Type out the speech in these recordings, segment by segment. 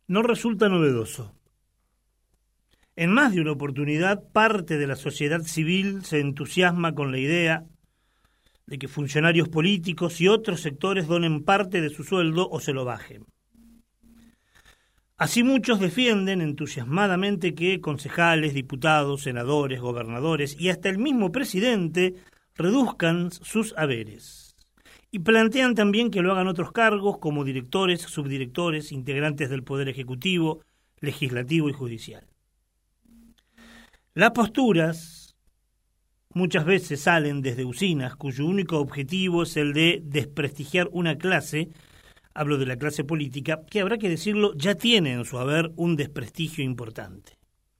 no resulta novedoso. En más de una oportunidad, parte de la sociedad civil se entusiasma con la idea de que funcionarios políticos y otros sectores donen parte de su sueldo o se lo bajen. Así muchos defienden entusiasmadamente que concejales, diputados, senadores, gobernadores y hasta el mismo presidente reduzcan sus haberes. Y plantean también que lo hagan otros cargos como directores, subdirectores, integrantes del Poder Ejecutivo, Legislativo y Judicial. Las posturas muchas veces salen desde usinas cuyo único objetivo es el de desprestigiar una clase, hablo de la clase política, que habrá que decirlo, ya tiene en su haber un desprestigio importante.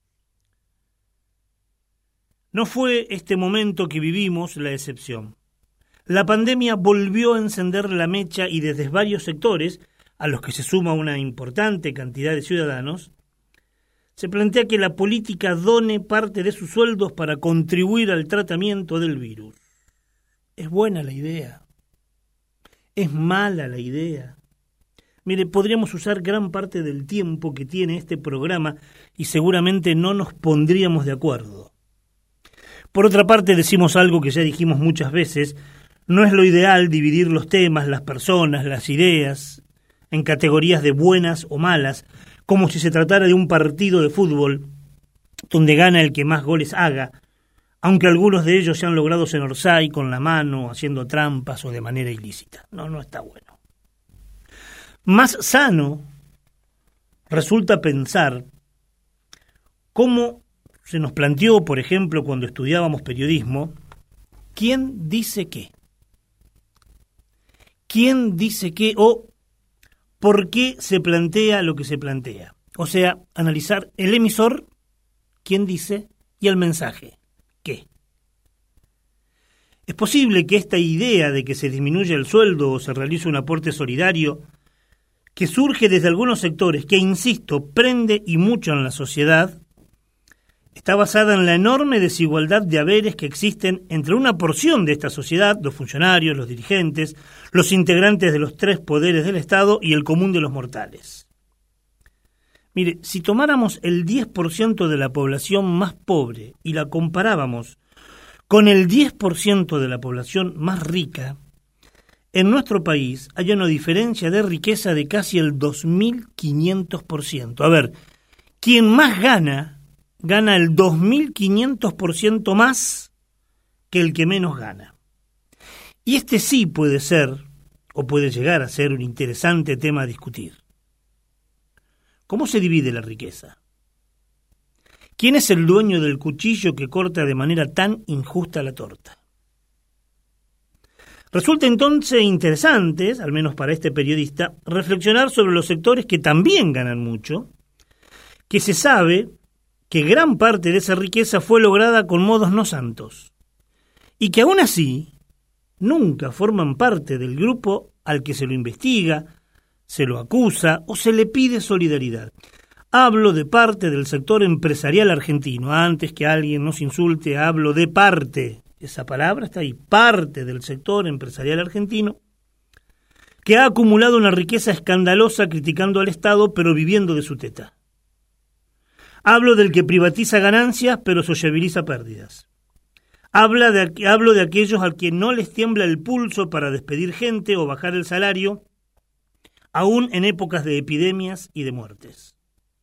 No fue este momento que vivimos la excepción. La pandemia volvió a encender la mecha y desde varios sectores, a los que se suma una importante cantidad de ciudadanos, se plantea que la política done parte de sus sueldos para contribuir al tratamiento del virus. ¿Es buena la idea? ¿Es mala la idea? Mire, podríamos usar gran parte del tiempo que tiene este programa y seguramente no nos pondríamos de acuerdo. Por otra parte, decimos algo que ya dijimos muchas veces: no es lo ideal dividir los temas, las personas, las ideas en categorías de buenas o malas, como si se tratara de un partido de fútbol donde gana el que más goles haga, aunque algunos de ellos se han logrado en Orsay con la mano, haciendo trampas o de manera ilícita. No está bueno. Más sano resulta pensar cómo se nos planteó, por ejemplo, cuando estudiábamos periodismo, ¿quién dice qué? ¿Quién dice qué o por qué se plantea lo que se plantea? O sea, analizar el emisor, quién dice, y el mensaje, qué. Es posible que esta idea de que se disminuya el sueldo o se realice un aporte solidario, que surge desde algunos sectores, que, insisto, prende y mucho en la sociedad, está basada en la enorme desigualdad de haberes que existen entre una porción de esta sociedad, los funcionarios, los dirigentes, los integrantes de los tres poderes del Estado y el común de los mortales. Mire, si tomáramos el 10% de la población más pobre y la comparábamos con el 10% de la población más rica, en nuestro país hay una diferencia de riqueza de casi el 2.500%. A ver, quien más gana el 2.500% más que el que menos gana. Y este sí puede ser, o puede llegar a ser, un interesante tema a discutir. ¿Cómo se divide la riqueza? ¿Quién es el dueño del cuchillo que corta de manera tan injusta la torta? Resulta entonces interesante, al menos para este periodista, reflexionar sobre los sectores que también ganan mucho, que se sabe que gran parte de esa riqueza fue lograda con modos no santos, y que aún así nunca forman parte del grupo al que se lo investiga, se lo acusa o se le pide solidaridad. Hablo de parte del sector empresarial argentino. Antes que alguien nos insulte, hablo de parte. Esa palabra está ahí, parte del sector empresarial argentino, que ha acumulado una riqueza escandalosa criticando al Estado, pero viviendo de su teta. Hablo del que privatiza ganancias, pero sociabiliza pérdidas. Hablo de aquellos a quien no les tiembla el pulso para despedir gente o bajar el salario, aún en épocas de epidemias y de muertes.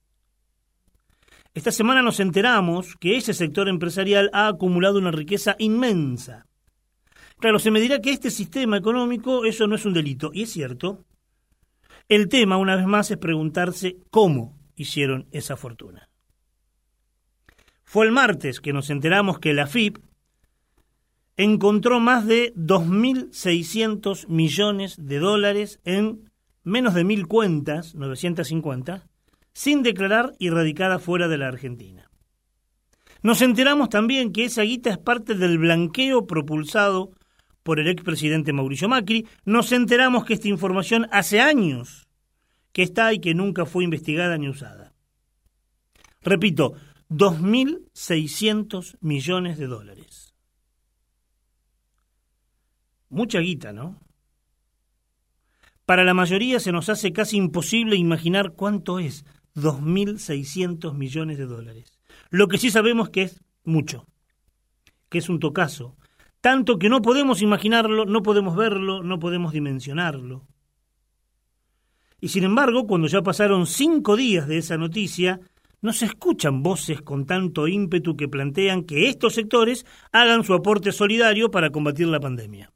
Esta semana nos enteramos que ese sector empresarial ha acumulado una riqueza inmensa. Claro, se me dirá que este sistema económico, eso no es un delito, y es cierto. El tema, una vez más, es preguntarse cómo hicieron esa fortuna. Fue el martes que nos enteramos que la AFIP encontró más de 2.600 millones de dólares en menos de 1.000 cuentas, 950, sin declarar y radicada fuera de la Argentina. Nos enteramos también que esa guita es parte del blanqueo propulsado por el expresidente Mauricio Macri. Nos enteramos que esta información hace años que está y que nunca fue investigada ni usada. Repito, 2.600 millones de dólares. Mucha guita, ¿no? Para la mayoría se nos hace casi imposible imaginar cuánto es 2.600 millones de dólares. Lo que sí sabemos que es mucho, que es un tocazo, tanto que no podemos imaginarlo, no podemos verlo, no podemos dimensionarlo. Y sin embargo, cuando ya pasaron 5 días de esa noticia, no se escuchan voces con tanto ímpetu que plantean que estos sectores hagan su aporte solidario para combatir la pandemia.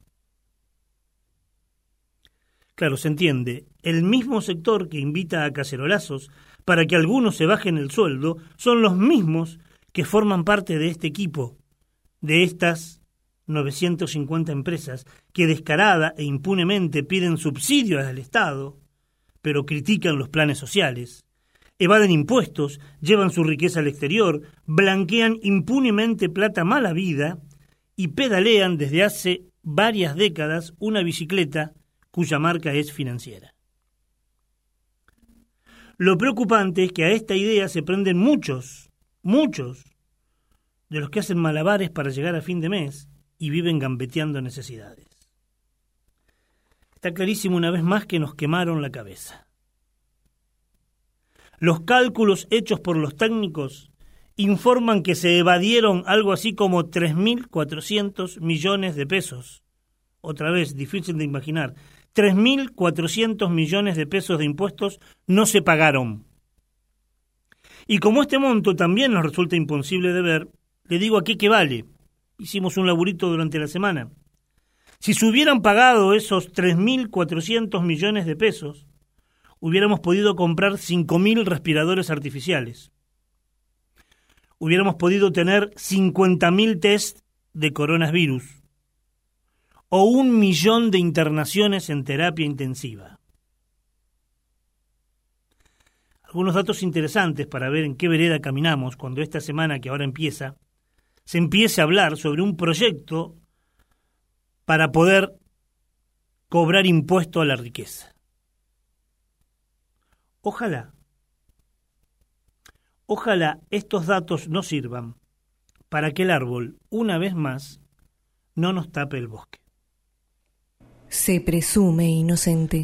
Claro, se entiende, el mismo sector que invita a cacerolazos para que algunos se bajen el sueldo son los mismos que forman parte de este equipo, de estas 950 empresas que descarada e impunemente piden subsidios al Estado, pero critican los planes sociales, evaden impuestos, llevan su riqueza al exterior, blanquean impunemente plata mal habida y pedalean desde hace varias décadas una bicicleta cuya marca es Financiera. Lo preocupante es que a esta idea se prenden muchos de los que hacen malabares para llegar a fin de mes y viven gambeteando necesidades. Está clarísimo una vez más que nos quemaron la cabeza. Los cálculos hechos por los técnicos informan que se evadieron algo así como 3.400 millones de pesos. Otra vez, difícil de imaginar. 3.400 millones de pesos de impuestos no se pagaron. Y como este monto también nos resulta imposible de ver, le digo aquí que vale. Hicimos un laburito durante la semana. Si se hubieran pagado esos 3.400 millones de pesos, hubiéramos podido comprar 5.000 respiradores artificiales. Hubiéramos podido tener 50.000 test de coronavirus o 1 millón de internaciones en terapia intensiva. Algunos datos interesantes para ver en qué vereda caminamos cuando esta semana que ahora empieza, se empiece a hablar sobre un proyecto para poder cobrar impuesto a la riqueza. Ojalá estos datos nos sirvan para que el árbol, una vez más, no nos tape el bosque. Se presume inocente.